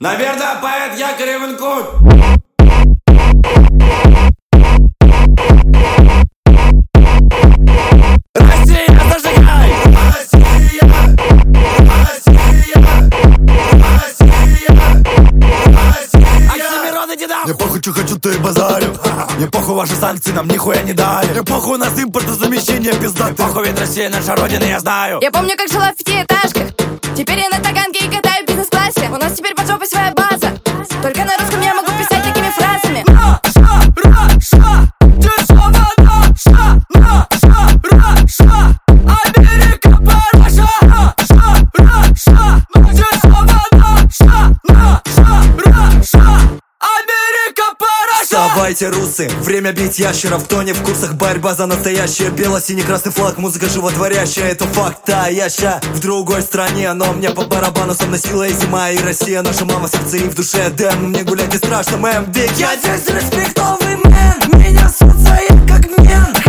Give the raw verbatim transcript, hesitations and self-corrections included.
Наверное, поэт Якорев Инкут. Россия, зажигай! Россия! Россия! Россия! Россия! Оксимирон, иди нахуй! Мне похуй, что хочу, то и базарю. Мне похуй, ваши санкции нам нихуя не дали. Мне похуй, у нас импортозамещение пиздатый. Похуй, ведь Россия наша родина, я знаю. Я помню, как жила в пятиэтажках. Теперь я на Таганке и катаю в бизнес-классе. У нас теперь под жопой своя база. Только на русском я могу писать такими фразами. Наша Раша, дешево наша. Наша Раша, Америка параша. Наша Раша, дешево наша. Наша Раша, Америка параша. Вставайте, русы, время бить ящеров. Кто не в курсах, борьба за настоящее. Бело-синий-красный флаг, музыка животворящая. Это факт, а я ща в другой стране. Но мне по барабану, со мной сила и зима. И Россия, наша мама, сердце и в душе. Дэм, мне гулять не страшно, мэм. Ведь я здесь респектовый мэн. Меня зовут Заид как мен.